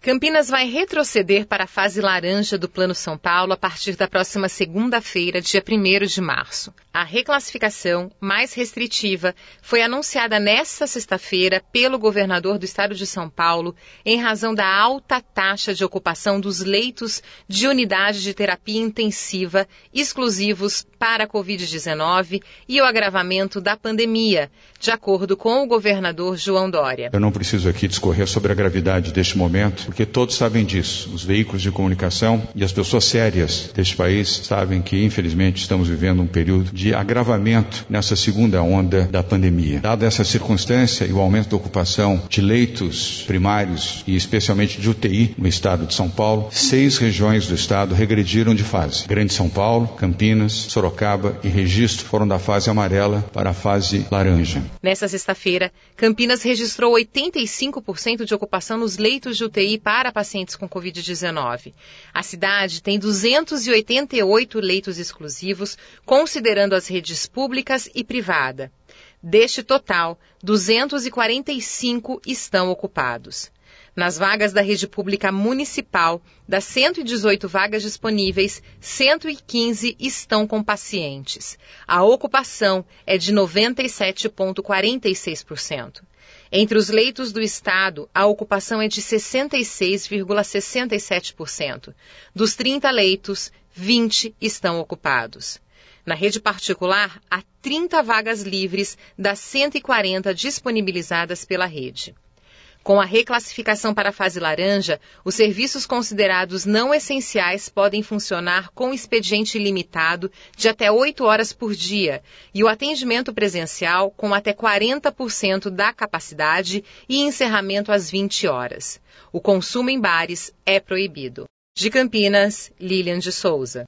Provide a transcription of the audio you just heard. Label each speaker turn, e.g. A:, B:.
A: Campinas vai retroceder para a fase laranja do Plano São Paulo a partir da próxima segunda-feira, dia 1º de março. A reclassificação mais restritiva foi anunciada nesta sexta-feira pelo governador do estado de São Paulo em razão da alta taxa de ocupação dos leitos de unidade de terapia intensiva exclusivos para a Covid-19 e o agravamento da pandemia, de acordo com o governador João Dória.
B: Eu não preciso aqui discorrer sobre a gravidade deste momento, porque todos sabem disso. Os veículos de comunicação e as pessoas sérias deste país sabem que, infelizmente, estamos vivendo um período de agravamento nessa segunda onda da pandemia. Dada essa circunstância e o aumento da ocupação de leitos primários e especialmente de UTI no estado de São Paulo, 6 regiões do estado regrediram de fase. Grande São Paulo, Campinas, Sorocaba e Registro foram da fase amarela para a fase laranja.
A: Nessa sexta-feira, Campinas registrou 85% de ocupação nos leitos de UTI para pacientes com Covid-19. A cidade tem 288 leitos exclusivos, considerando as redes públicas e privada. Deste total, 245 estão ocupados. Nas vagas da rede pública municipal, das 118 vagas disponíveis, 115 estão com pacientes. A ocupação é de 97,46%. Entre os leitos do estado, a ocupação é de 66,67%. Dos 30 leitos, 20 estão ocupados. Na rede particular, há 30 vagas livres das 140 disponibilizadas pela rede. Com a reclassificação para a fase laranja, os serviços considerados não essenciais podem funcionar com expediente limitado de até 8 horas por dia e o atendimento presencial com até 40% da capacidade e encerramento às 20 horas. O consumo em bares é proibido. De Campinas, Lilian de Souza.